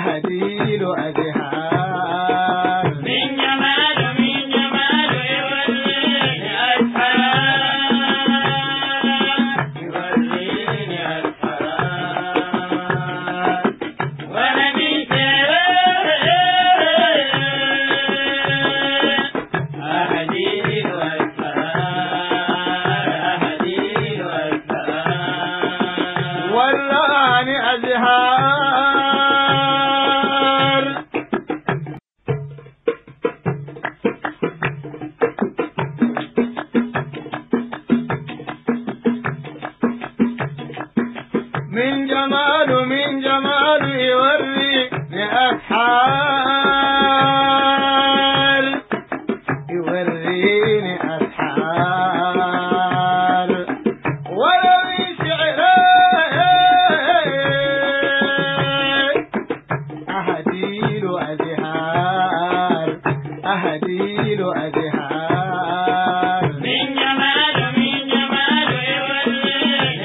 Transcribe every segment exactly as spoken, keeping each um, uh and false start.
أهديل أزهار من جمال من جمال يوريني أسحار يوريني أسحار وأنا من شرار أهديل أسحار أهديل أسحار وراني أزهار من جماله من جماله يوريني أسحار يوريني أسحار ولو أهديل أزهار أهديل أزهار من جمال من جمال يوريني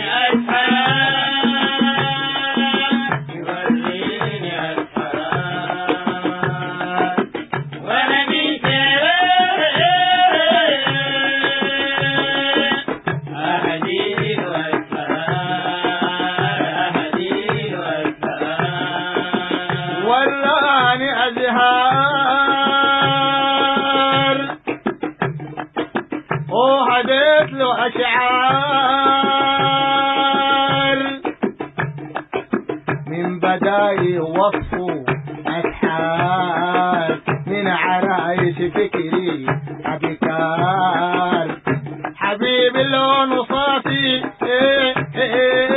أسحار يوريني أسحار وأنا من شرار أهديل أسحار أهديل أسحار وراني أزهار وهديت له أشعار من بداي وصفه أسحار من عرايش فكري أبكار حبيب اللون صافي إيه إيه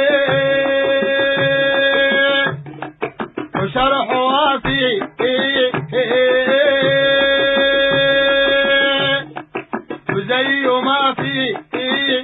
إيه وشرح وافي إيه إيه وزي ما في إيه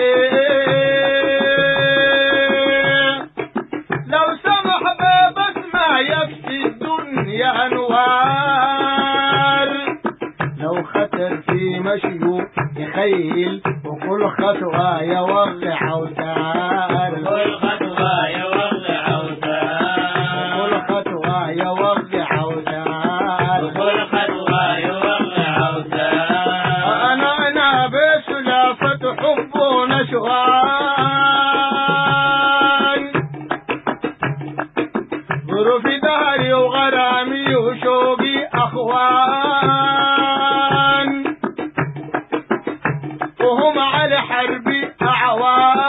إيه لو سمح بس ما يفي الدنيا أنوار لو خطر في مشيه يخيل وكل خطوة يوقع أوتار كل خطوة يوقع أوتار كل خطوة يوقع أوتار كل خطوة يوقع أوتار أنا أنا بسلافة حب ونشوان ظروفي داري وغرامي وشوقي أخوان وهم على حربي أعوان